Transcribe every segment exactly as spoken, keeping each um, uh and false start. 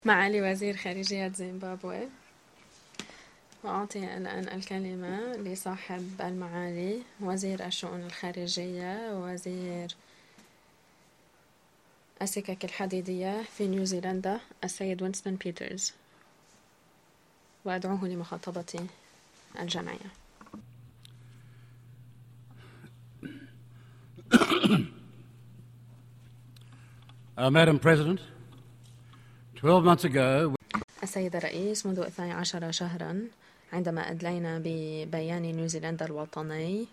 معالي وزير خارجية زيمبابوي. وأعطي الآن الكلمة لصاحب المعالي وزير الشؤون الخارجية ووزير السكك الحديدية في نيوزيلندا السيد وينستون بيترز، وأدعوه لمخاطبة الجمعية. Uh, Madam President, twelve months ago... السيد الرئيس، منذ اثني عشر شهرا عندما أدلينا ببيان نيوزيلندا الوطني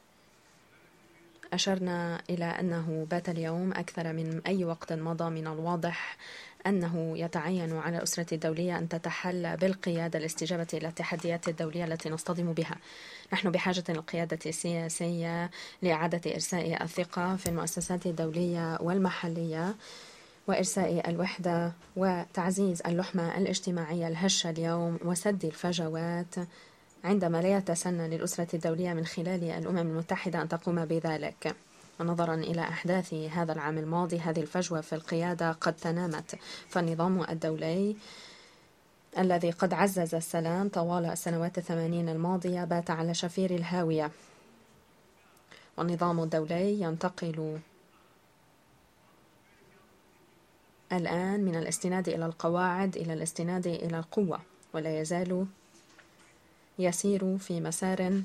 أشرنا إلى أنه بات اليوم أكثر من أي وقت مضى من الواضح أنه يتعين على الأسرة الدولية أن تتحلى بالقيادة لاستجابة إلى التحديات الدولية التي نصطدم بها. نحن بحاجة للقيادة السياسية لإعادة إرساء الثقة في المؤسسات الدولية والمحلية وإرساء الوحدة وتعزيز اللحمة الاجتماعية الهشة اليوم وسد الفجوات عندما لا يتسنى للأسرة الدولية من خلال الأمم المتحدة أن تقوم بذلك. ونظرا إلى أحداث هذا العام الماضي هذه الفجوة في القيادة قد تنامت، فالنظام الدولي الذي قد عزز السلام طوال السنوات الثمانين الماضية بات على شفير الهاوية، والنظام الدولي ينتقل الآن من الاستناد إلى القواعد إلى الاستناد إلى القوة، ولا يزال يسير في مسار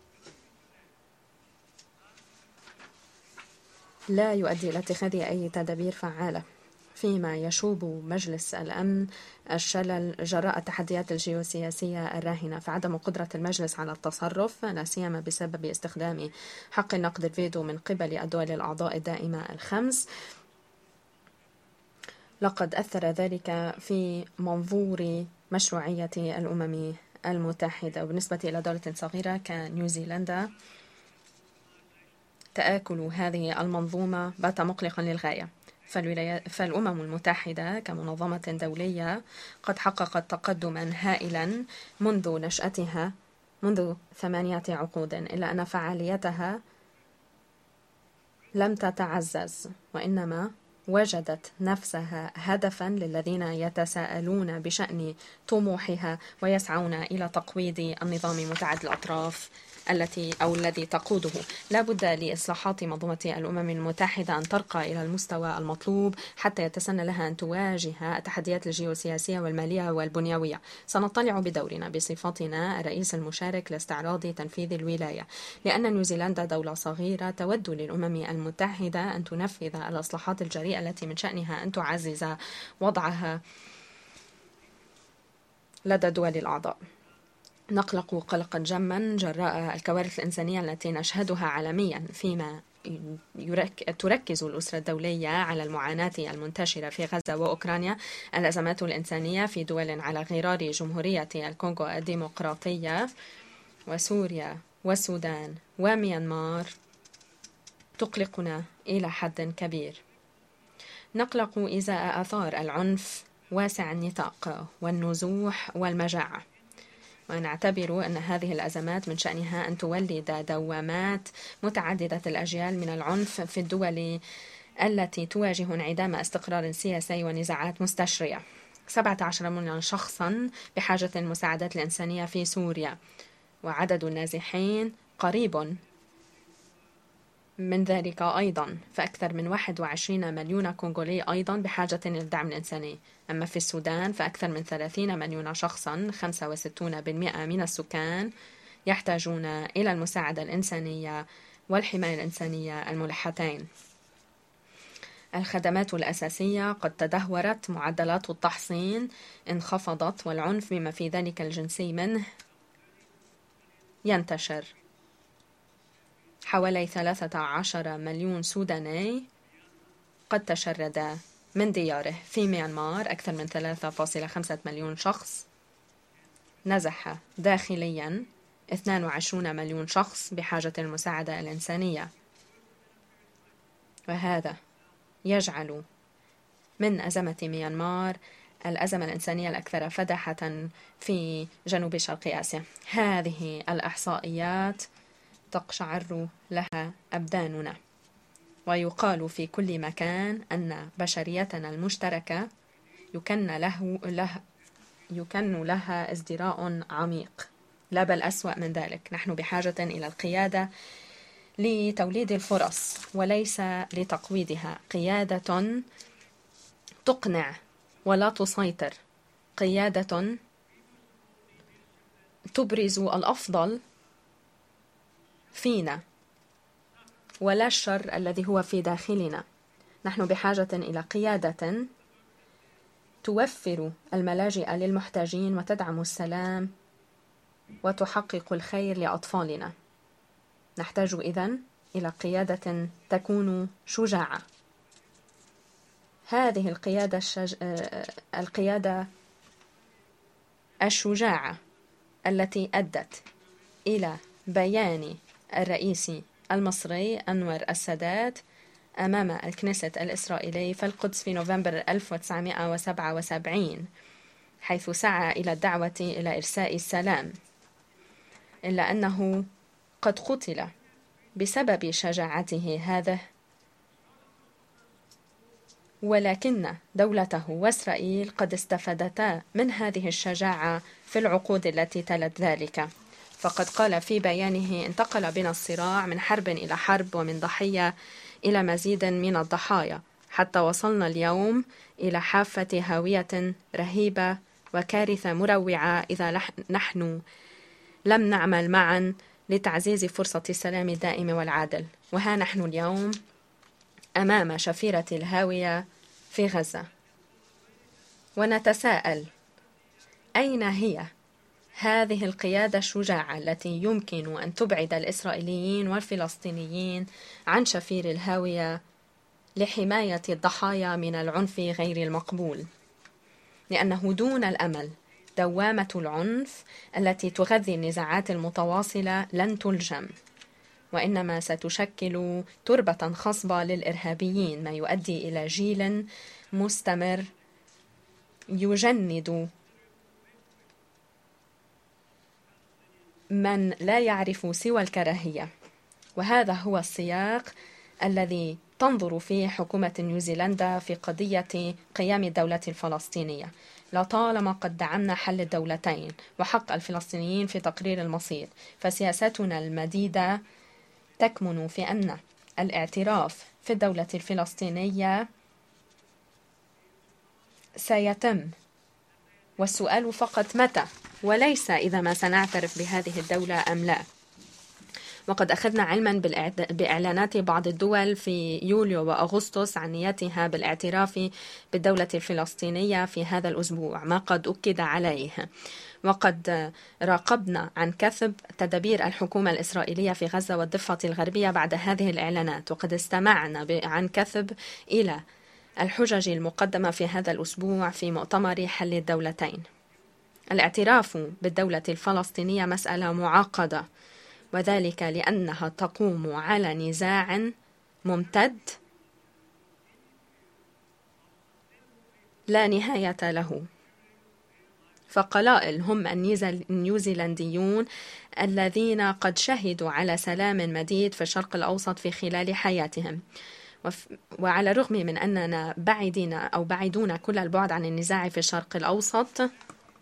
لا يؤدي إلى اتخاذ أي تدابير فعالة، فيما يشوب مجلس الأمن الشلل جراء التحديات الجيوسياسية الراهنة، فعدم قدرة المجلس على التصرف لا سيما بسبب استخدام حق النقد الفيتو من قبل الدول الأعضاء الدائمة الخمس. لقد أثر ذلك في منظور مشروعية الأمم المتحدة. وبالنسبة إلى دولة صغيرة كنيوزيلندا تآكل هذه المنظومة بات مقلقا للغاية، فالأمم المتحدة كمنظمة دولية قد حققت تقدما هائلا منذ نشأتها منذ ثمانية عقود، إلا أن فعاليتها لم تتعزز، وإنما وجدت نفسها هدفا للذين يتساءلون بشأن طموحها ويسعون إلى تقويض النظام متعدد الأطراف التي أو الذي تقوده. لا بد لإصلاحات منظومة الأمم المتحدة أن ترقى إلى المستوى المطلوب حتى يتسنى لها أن تواجه التحديات الجيوسياسية والمالية والبنيوية. سنطلع بدورنا بصفتنا الرئيس المشارك لاستعراض تنفيذ الولاية، لأن نيوزيلندا دولة صغيرة تود للأمم المتحدة أن تنفذ الإصلاحات الجريئة التي من شأنها أن تعزز وضعها لدى الدول الأعضاء. نقلق قلقا جما جراء الكوارث الإنسانية التي نشهدها عالميا، فيما تركز الأسرة الدولية على المعاناة المنتشرة في غزة وأوكرانيا. الأزمات الإنسانية في دول على غرار جمهورية الكونغو الديمقراطية وسوريا والسودان وميانمار تقلقنا إلى حد كبير. نقلق إزاء آثار العنف واسع النطاق والنزوح والمجاعة، ونعتبر أن هذه الأزمات من شأنها أن تولد دوامات متعددة الأجيال من العنف في الدول التي تواجه انعدام استقرار سياسي ونزاعات مستشرية. سبعة عشر مليون شخصا بحاجة للمساعدات الإنسانية في سوريا، وعدد النازحين قريب من ذلك أيضا، فأكثر من واحد وعشرين مليون كونغولي أيضا بحاجة للدعم الإنساني. أما في السودان فأكثر من ثلاثين مليون شخصا، خمسة وستين بالمئة من السكان، يحتاجون إلى المساعدة الإنسانية والحماية الإنسانية الملحتين. الخدمات الأساسية قد تدهورت، معدلات التحصين انخفضت، والعنف بما في ذلك الجنسي منه ينتشر. حوالي ثلاثة عشر مليون سوداني قد تشرد من دياره. في ميانمار أكثر من ثلاثة فاصلة خمسة مليون شخص نزح داخليا، اثنين وعشرين مليون شخص بحاجة المساعدة الإنسانية، وهذا يجعل من أزمة ميانمار الأزمة الإنسانية الأكثر فدحة في جنوب شرق آسيا. هذه الإحصائيات تقشعر لها أبداننا، ويقال في كل مكان أن بشريتنا المشتركة يكن له, له يكن لها ازدراء عميق، لا بل أسوأ من ذلك. نحن بحاجة إلى القيادة لتوليد الفرص وليس لتقويضها، قيادة تقنع ولا تسيطر، قيادة تبرز الأفضل فينا ولا الشر الذي هو في داخلنا. نحن بحاجة إلى قيادة توفر الملاجئ للمحتاجين وتدعم السلام وتحقق الخير لأطفالنا. نحتاج إذن إلى قيادة تكون شجاعة. هذه القيادة الشج... القيادة الشجاعة التي أدت إلى بيان الرئيس المصري أنور السادات أمام الكنيست الإسرائيلي في القدس في نوفمبر ألف وتسعمائة وسبعة وسبعين، حيث سعى إلى الدعوة إلى إرساء السلام، إلا أنه قد قتل بسبب شجاعته هذه، ولكن دولته وإسرائيل قد استفادتا من هذه الشجاعة في العقود التي تلت ذلك. فقد قال في بيانه: انتقل بنا الصراع من حرب إلى حرب ومن ضحية إلى مزيد من الضحايا، حتى وصلنا اليوم إلى حافة هاوية رهيبة وكارثة مروعة إذا نحن لم نعمل معا لتعزيز فرصة السلام الدائم والعادل. وها نحن اليوم أمام شفيرة الهاوية في غزة، ونتساءل: أين هي هذه القيادة الشجاعة التي يمكن أن تبعد الإسرائيليين والفلسطينيين عن شفير الهاوية لحماية الضحايا من العنف غير المقبول؟ لأنه دون الأمل دوامة العنف التي تغذي النزاعات المتواصلة لن تلجم، وإنما ستشكل تربة خصبة للإرهابيين، ما يؤدي إلى جيل مستمر يجند من لا يعرف سوى الكراهية. وهذا هو السياق الذي تنظر فيه حكومة نيوزيلندا في قضية قيام الدولة الفلسطينية. لطالما قد دعمنا حل الدولتين وحق الفلسطينيين في تقرير المصير، فسياستنا المديدة تكمن في أن الاعتراف في الدولة الفلسطينية سيتم، والسؤال فقط متى، وليس إذا ما سنعترف بهذه الدولة أم لا. وقد أخذنا علما بإعلانات بعض الدول في يوليو وأغسطس عن نيتها بالاعتراف بالدولة الفلسطينية في هذا الأسبوع، ما قد أكد عليه. وقد راقبنا عن كثب تدابير الحكومة الإسرائيلية في غزة والضفة الغربية بعد هذه الإعلانات، وقد استمعنا عن كثب إلى الحجج المقدمة في هذا الأسبوع في مؤتمر حل الدولتين. الاعتراف بالدولة الفلسطينية مسألة معقدة، وذلك لأنها تقوم على نزاع ممتد لا نهاية له. فقلائل هم النيوزيلنديون الذين قد شهدوا على سلام مديد في الشرق الأوسط في خلال حياتهم. وعلى الرغم من أننا بعيدين أو بعيدون كل البعد عن النزاع في الشرق الأوسط،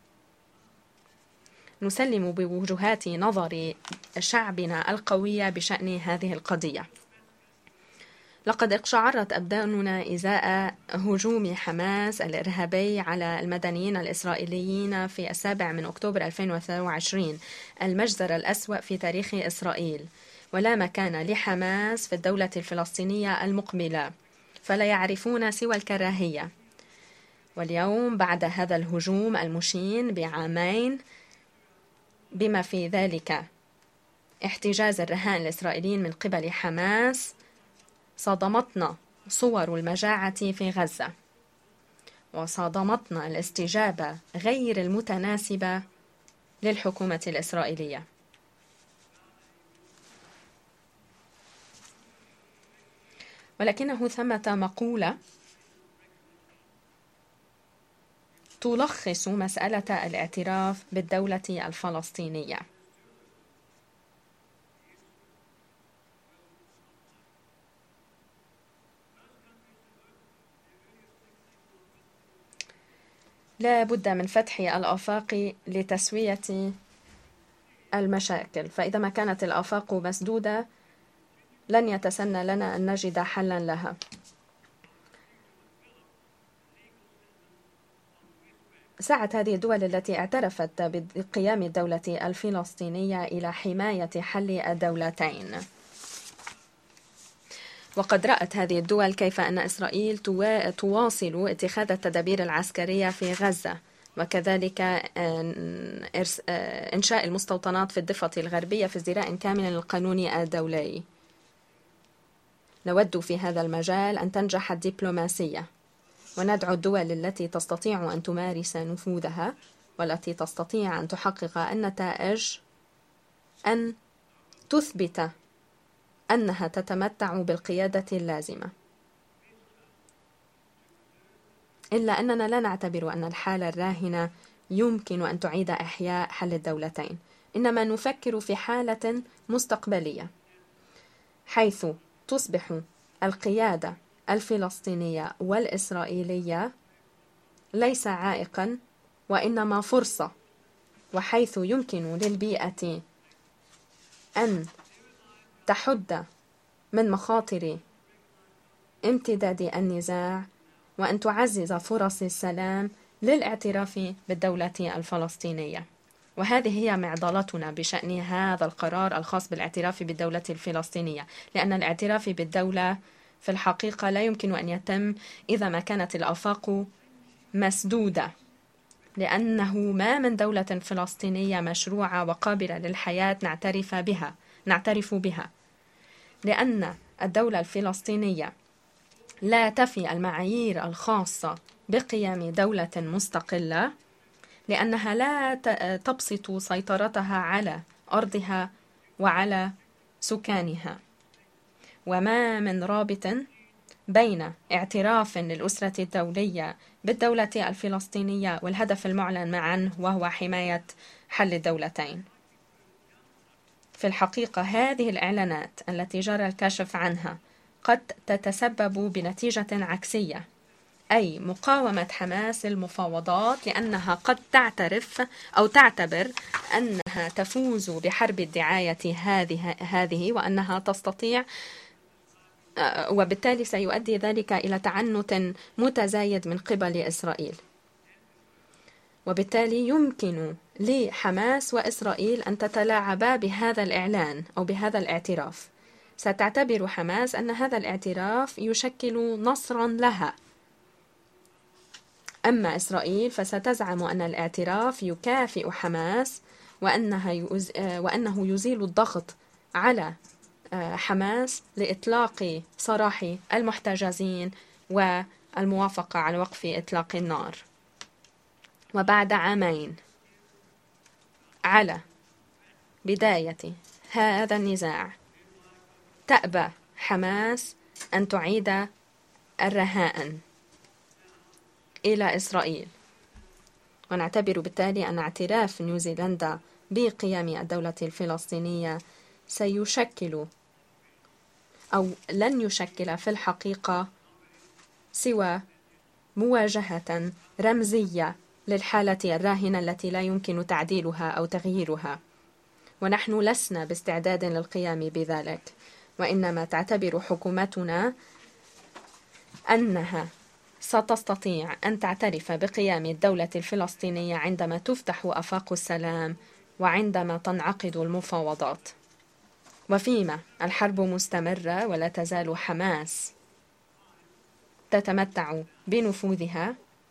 نسلم بوجهات نظر شعبنا القوية بشأن هذه القضية. لقد اقشعرت أبداننا إزاء هجوم حماس الإرهابي على المدنيين الإسرائيليين في السابع من أكتوبر ألفين واثنين وعشرين، المجزرة الأسوأ في تاريخ إسرائيل. ولا مكان لحماس في الدولة الفلسطينية المقبلة، فلا يعرفون سوى الكراهية. واليوم بعد هذا الهجوم المشين بعامين، بما في ذلك احتجاز الرهائن الإسرائيليين من قبل حماس، صدمتنا صور المجاعة في غزة، وصدمتنا الاستجابة غير المتناسبة للحكومة الإسرائيلية. ولكنه ثمة مقولة تلخص مسألة الاعتراف بالدولة الفلسطينية: لا بد من فتح الآفاق لتسوية المشاكل، فإذا ما كانت الآفاق مسدودة لن يتسنى لنا أن نجد حلا لها. سعت هذه الدول التي اعترفت بقيام الدولة الفلسطينية إلى حماية حل الدولتين، وقد رأت هذه الدول كيف أن إسرائيل تواصل اتخاذ التدابير العسكرية في غزة، وكذلك إنشاء المستوطنات في الضفة الغربية في ازدراء كامل للقانون الدولي. نود في هذا المجال أن تنجح الدبلوماسية، وندعو الدول التي تستطيع أن تمارس نفوذها والتي تستطيع أن تحقق النتائج أن تثبت أنها تتمتع بالقيادة اللازمة. إلا أننا لا نعتبر أن الحالة الراهنة يمكن أن تعيد إحياء حل الدولتين، إنما نفكر في حالة مستقبلية حيث تصبح القيادة الفلسطينية والإسرائيلية ليس عائقا وإنما فرصة، وحيث يمكن للبيئة أن تحد من مخاطر امتداد النزاع وأن تعزز فرص السلام للاعتراف بالدولة الفلسطينية. وهذه هي معضلتنا بشأن هذا القرار الخاص بالاعتراف بالدولة الفلسطينية، لأن الاعتراف بالدولة في الحقيقة لا يمكن أن يتم إذا ما كانت الآفاق مسدودة، لأنه ما من دولة فلسطينية مشروعة وقابلة للحياة نعترف بها نعترف بها لأن الدولة الفلسطينية لا تفي المعايير الخاصة بقيام دولة مستقلة، لأنها لا تبسط سيطرتها على أرضها وعلى سكانها. وما من رابط بين اعتراف للأسرة الدولية بالدولة الفلسطينية والهدف المعلن معا وهو حماية حل الدولتين. في الحقيقة هذه الإعلانات التي جرى الكشف عنها قد تتسبب بنتيجة عكسية، أي مقاومة حماس المفاوضات، لأنها قد تعترف أو تعتبر أنها تفوز بحرب الدعاية هذه هذه وأنها تستطيع، وبالتالي سيؤدي ذلك إلى تعنت متزايد من قبل إسرائيل. وبالتالي يمكن لحماس وإسرائيل أن تتلاعبا بهذا الإعلان أو بهذا الاعتراف. ستعتبر حماس أن هذا الاعتراف يشكل نصرا لها، أما إسرائيل فستزعم أن الاعتراف يكافئ حماس وأنها يؤز... وأنه يزيل الضغط على حماس لإطلاق سراح المحتجزين والموافقة على وقف إطلاق النار. وبعد عامين على بداية هذا النزاع تأبى حماس أن تعيد الرهائن إلى إسرائيل، ونعتبر بالتالي أن اعتراف نيوزيلندا بقيام الدولة الفلسطينية سيشكل أو لن يشكل في الحقيقة سوى مواجهة رمزية للحالة الراهنة التي لا يمكن تعديلها أو تغييرها، ونحن لسنا باستعداد للقيام بذلك، وإنما تعتبر حكومتنا أنها ستستطيع أن تعترف بقيام الدولة الفلسطينية عندما تفتح آفاق السلام وعندما تنعقد المفاوضات. وفيما الحرب مستمرة ولا تزال حماس تتمتع بنفوذها،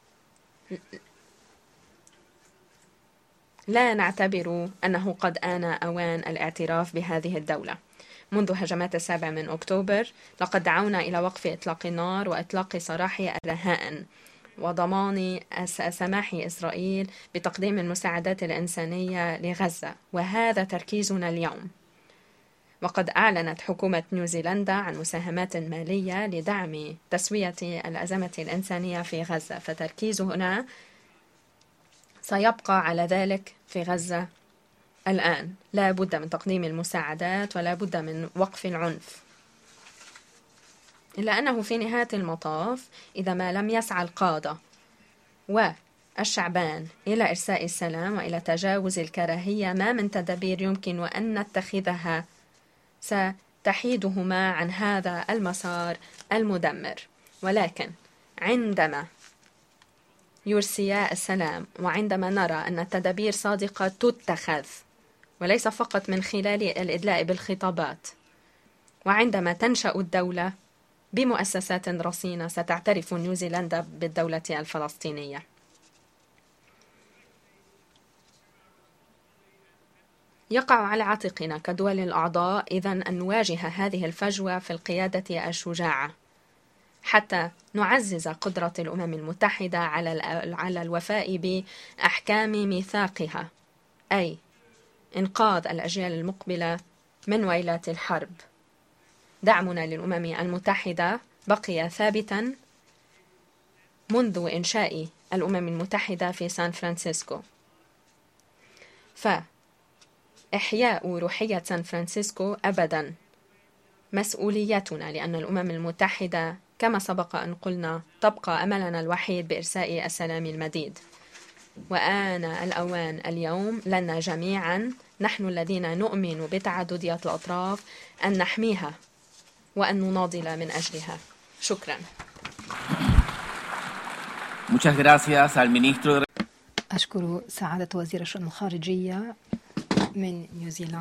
لا نعتبر أنه قد آن أوان الاعتراف بهذه الدولة. منذ هجمات السابع من أكتوبر لقد دعونا إلى وقف إطلاق النار وإطلاق سراح الرهائن وضمان سماح إسرائيل بتقديم المساعدات الإنسانية لغزة، وهذا تركيزنا اليوم. وقد أعلنت حكومة نيوزيلندا عن مساهمات مالية لدعم تسوية الأزمة الإنسانية في غزة، فتركيزنا سيبقى على ذلك في غزة. الآن لا بد من تقديم المساعدات ولا بد من وقف العنف، إلا أنه في نهاية المطاف إذا ما لم يسعى القادة الشعبان إلى إرساء السلام وإلى تجاوز الكراهية ما من تدابير يمكن أن نتخذها ستحيدهما عن هذا المسار المدمر. ولكن عندما يرسيا السلام وعندما نرى أن التدابير صادقة تتخذ وليس فقط من خلال الإدلاء بالخطابات، وعندما تنشأ الدولة بمؤسسات رصينة، ستعترف نيوزيلندا بالدولة الفلسطينية. يقع على عاتقنا كدول الأعضاء إذن أن نواجه هذه الفجوة في القيادة الشجاعة حتى نعزز قدرة الأمم المتحدة على على الوفاء بأحكام ميثاقها، أي إنقاذ الأجيال المقبلة من ويلات الحرب. دعمنا للأمم المتحدة بقي ثابتا منذ إنشاء الأمم المتحدة في سان فرانسيسكو، فإحياء روحية سان فرانسيسكو أبدا مسؤوليتنا، لأن الأمم المتحدة كما سبق أن قلنا تبقى أملنا الوحيد بإرساء السلام المديد. وآن الأوان اليوم لنا جميعا، نحن الذين نؤمن بتعددية الأطراف، أن نحميها وأن نناضل من أجلها. شكرا. أشكر سعادة وزير الشؤون الخارجية من نيوزيلندا.